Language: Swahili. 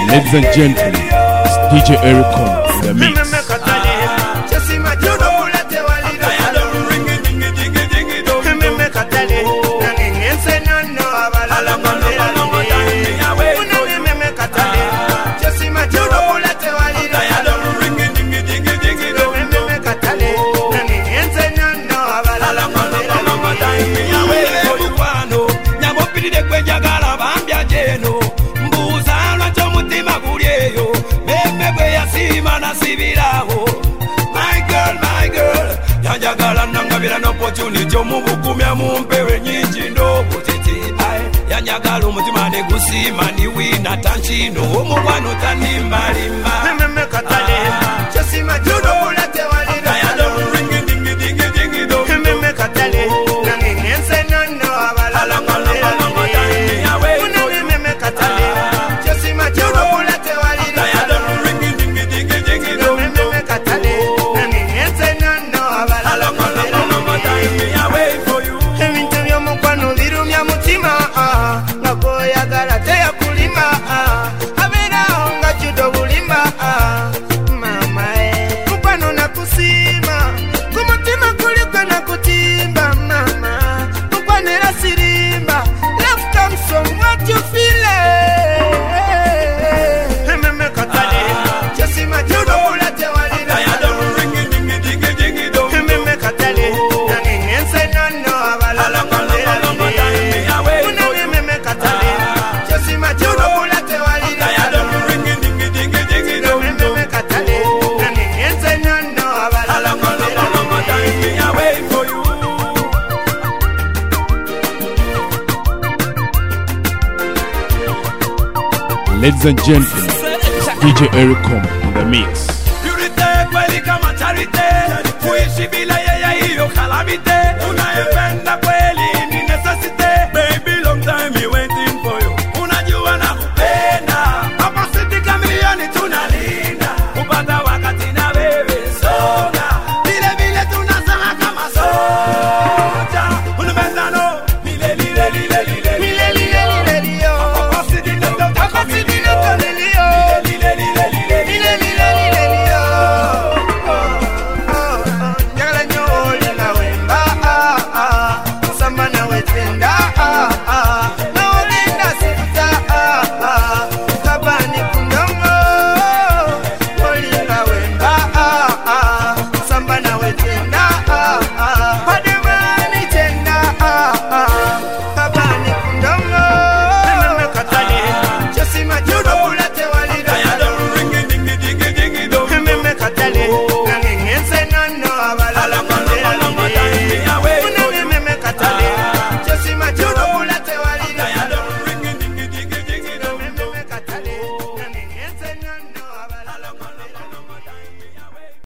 Ladies and gentlemen, it's DJ Ericom in the mix. An opportunity omubukumya mumpewe nyingi ndo butete yanyagala omutima ne gusima ni wina tanchino omukwano tanimbalimba meme katale chasima judo bulate walira yalo ringi dingi dingi dingi do meme katale nangense nono abala meme katale chasima judo bulate walira yalo ringi dingi dingi dingi do meme katale nangense nono abala Ladies and gentlemen, it's DJ Ericom in the mix. Purite kweli kama charite, kuishi bila yeye hiyo calamity, unaependa